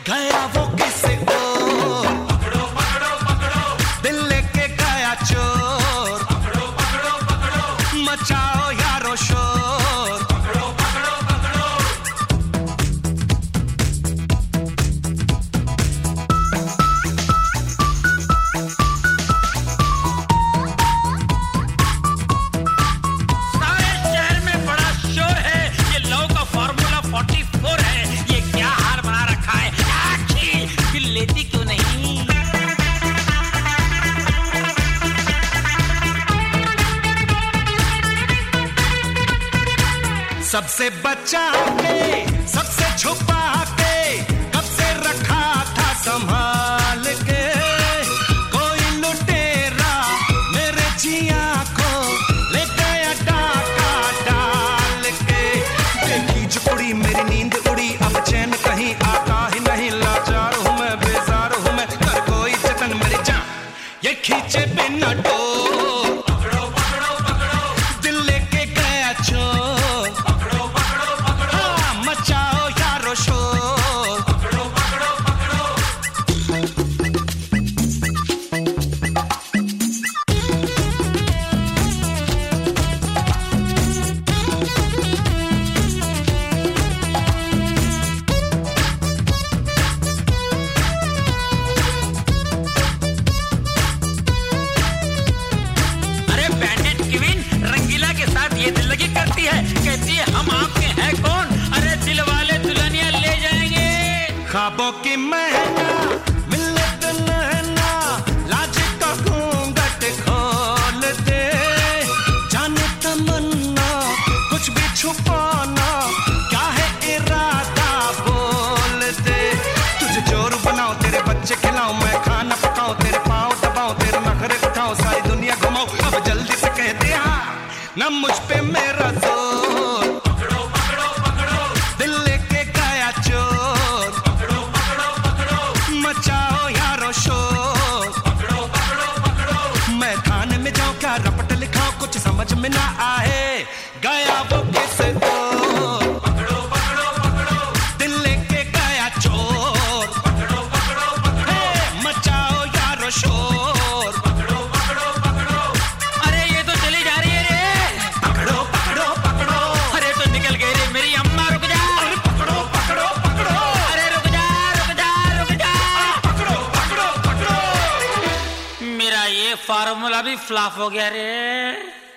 गया वो किसे को पकड़ो पकड़ो पकड़ो, दिल लेके गया चोर, पकड़ो पकड़ो पकड़ो, मचाओ यारो शोर, पकड़ो पकड़ो पकड़ो। सारे शहर में बड़ा शोर है, ये लव का फार्मूला 44 है। ये क्या हार बना रखा है, आखी फिर लेती क्यों नहीं? सबसे बचा के, सबसे छुपा के, कब से रखा था संभाल के, कोई लुटेरा मेरे जिया को ले गया डाका डाल के। देखी जो उड़ी मेरी नींद उड़ी, अब चैन कहीं आता ही नहीं, लाचार हूँ मैं, बेजार हूँ मैं, कर कोई जतन मेरी जान ये खींचे बिना डोर, पकड़ो पकड़ो पकड़ो, दिल लेके गया चोर, पकड़ो पकड़ो पकड़ो, हाँ मचाओ यारो शोर, पकड़ो पकड़ो पकड़ो। अरे बैंडिट क्वीन रंगीला के साथ ये दिल लगी करती है, कहती है हम आपके हैं कौन, अरे दिल वाले दुल्हनिया ले जाएंगे। ख्वाबों की महंगा मिलने तो नैना, लाज का घूंघट खोल दे, जाने तमन्ना कुछ भी छुपाना, क्या है इरादा बोल दे। तुझे जोर बनाओ, तेरे बच्चे खिलाओ, मैं खाना पकाऊं, तेरे पाँव दबाऊं, तेरे नखरे उठाऊं, सारी दुनिया घुमाऊं, अब जल्दी से कह दे हाँ ना मुझ पे मेरा जोर, पकड़ो पकड़ो पकड़ो, दिल लेके गया चोर, पकड़ो पकड़ो पकड़ो, मचाओ यारो शोर, पकड़ो पकड़ो पकड़ो। मैं थाने में जाऊं क्या रपट लिखाऊं, कुछ समझ में ना आए, गया वो किसे को पकड़ो पकड़ो पकड़ो, दिल लेके गया चोर, पकड़ो पकड़ो पकड़ो, मचाओ यारो शोर, पकड़ो पकड़ो पकड़ो। अरे ये तो चली जा रही है रे, पकड़ो पकड़ो पकड़ो, अरे तो निकल गई रे मेरी अम्मा, रुक जा, अरे पकड़ो पकड़ो पकड़ो, अरे रुक जा रुक जा रुक जा, पकड़ो पकड़ो पकड़ो। मेरा ये फार्मूला भी फ्लॉप हो गया रे।